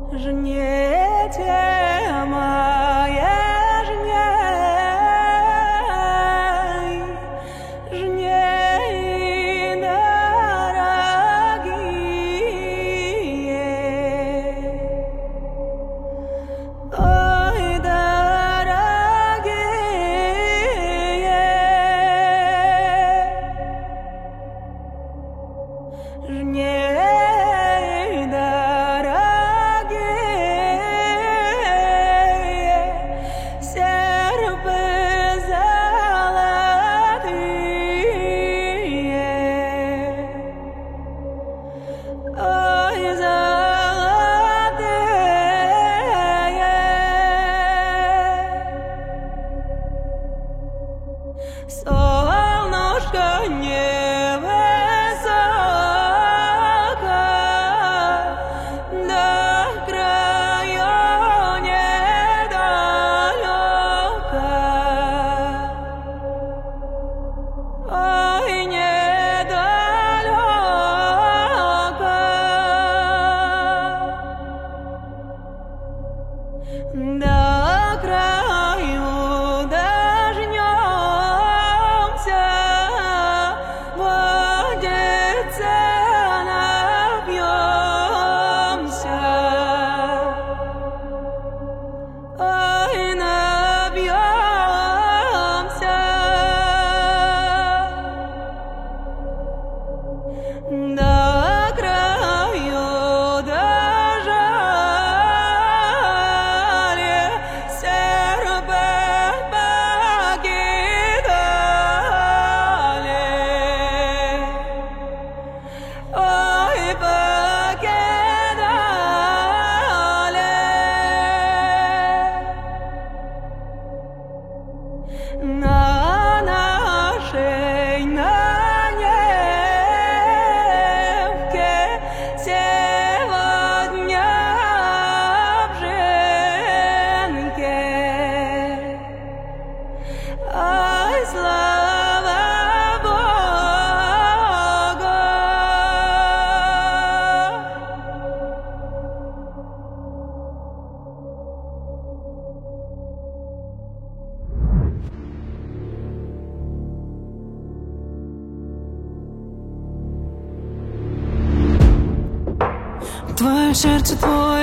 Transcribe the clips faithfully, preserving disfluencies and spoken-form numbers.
Твое сердце, твой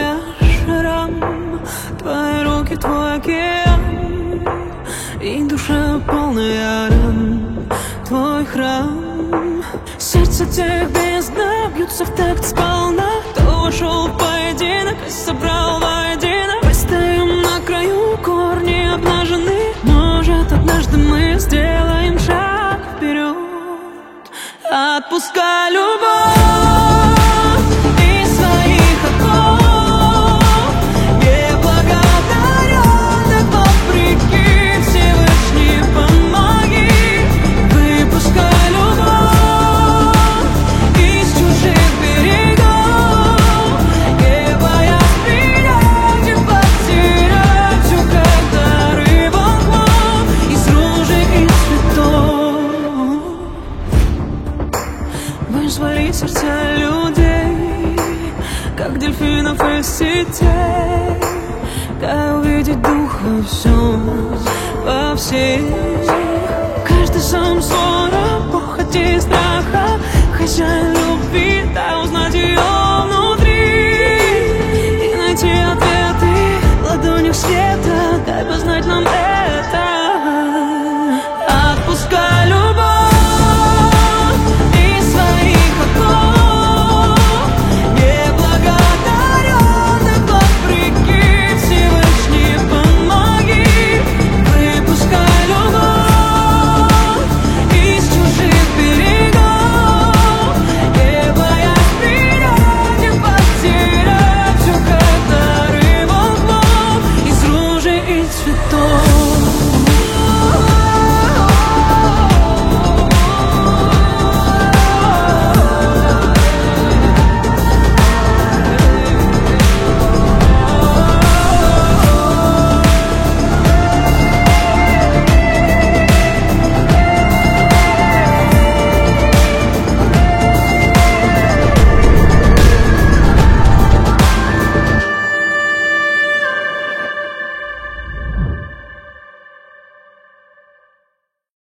шрам, твои руки, твой океан, и душа полная ран, твой храм. Сердце тех бездна бьются в такт сполна. Кто вошел в поединок и собрал воедино. Мы стоим на краю, корни обнажены. Может, однажды мы сделаем шаг вперед. Отпускай любовь из своих оков, неблагодаренных вопреки. Всевышний, помоги. Выпускай любовь из чужих берегов, не боясь принять и потерять всю, когда рыба хлоп из ружей и цветов. Вызвали сердца людей, как дельфинов из сетей. Дай увидеть дух во всем, во всех. Каждый сам ссора, похоти и страха, хозяин